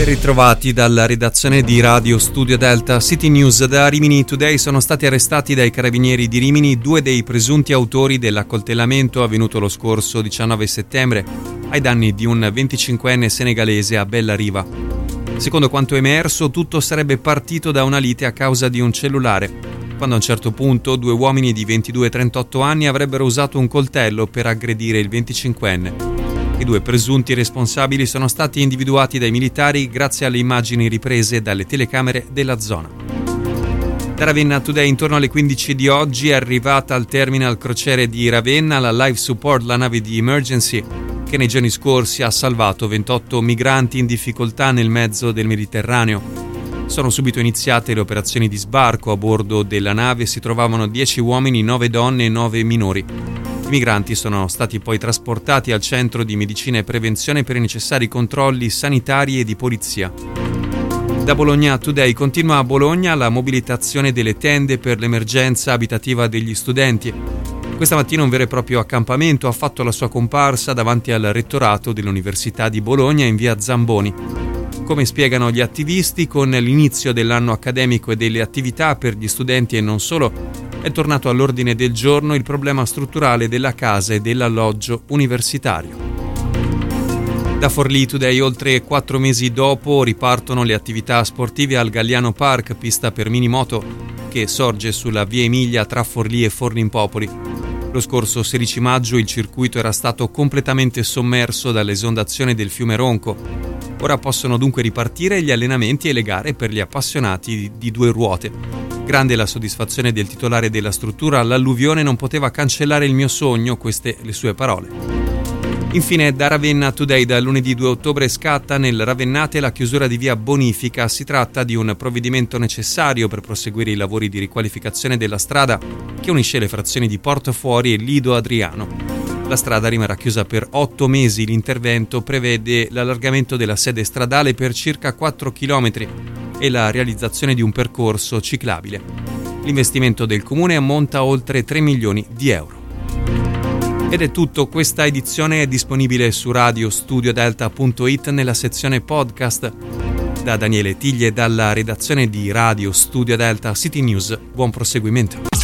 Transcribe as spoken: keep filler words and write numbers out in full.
ritrovati dalla redazione di Radio Studio Delta City News. Da Rimini Today sono stati arrestati dai carabinieri di Rimini due dei presunti autori dell'accoltellamento avvenuto lo scorso diciannove settembre ai danni di un venticinquenne senegalese a Bella Riva. Secondo quanto emerso, tutto sarebbe partito da una lite a causa di un cellulare, quando a un certo punto due uomini di ventidue e trentotto anni avrebbero usato un coltello per aggredire il venticinquenne. I due presunti responsabili sono stati individuati dai militari grazie alle immagini riprese dalle telecamere della zona. Da Ravenna Today, intorno alle quindici di oggi è arrivata al terminal crociere di Ravenna la Life Support, la nave di Emergency, che nei giorni scorsi ha salvato ventotto migranti in difficoltà nel mezzo del Mediterraneo. Sono subito iniziate le operazioni di sbarco. A bordo della nave si trovavano dieci uomini, nove donne e nove minori. I migranti sono stati poi trasportati al centro di medicina e prevenzione per i necessari controlli sanitari e di polizia. Da Bologna Today, continua a Bologna la mobilitazione delle tende per l'emergenza abitativa degli studenti. Questa mattina un vero e proprio accampamento ha fatto la sua comparsa davanti al rettorato dell'Università di Bologna in via Zamboni. Come spiegano gli attivisti, con l'inizio dell'anno accademico e delle attività per gli studenti e non solo, è tornato all'ordine del giorno il problema strutturale della casa e dell'alloggio universitario. Da Forlì Today, oltre quattro mesi dopo, ripartono le attività sportive al Galliano Park, pista per minimoto, che sorge sulla via Emilia tra Forlì e Forlimpopoli. Lo scorso sedici maggio il circuito era stato completamente sommerso dall'esondazione del fiume Ronco. Ora possono dunque ripartire gli allenamenti e le gare per gli appassionati di due ruote. Grande la soddisfazione del titolare della struttura, l'alluvione non poteva cancellare il mio sogno, queste le sue parole. Infine da Ravenna Today, da lunedì due ottobre scatta nel Ravennate la chiusura di via Bonifica. Si tratta di un provvedimento necessario per proseguire i lavori di riqualificazione della strada che unisce le frazioni di Portofuori e Lido Adriano. La strada rimarrà chiusa per otto mesi. L'intervento prevede l'allargamento della sede stradale per circa quattro chilometri e la realizzazione di un percorso ciclabile. L'investimento del comune ammonta a oltre tre milioni di euro. Ed è tutto, questa edizione è disponibile su radio studio delta punto it nella sezione podcast. Da Daniele Tiglie, dalla redazione di Radio Studio Delta City News, buon proseguimento.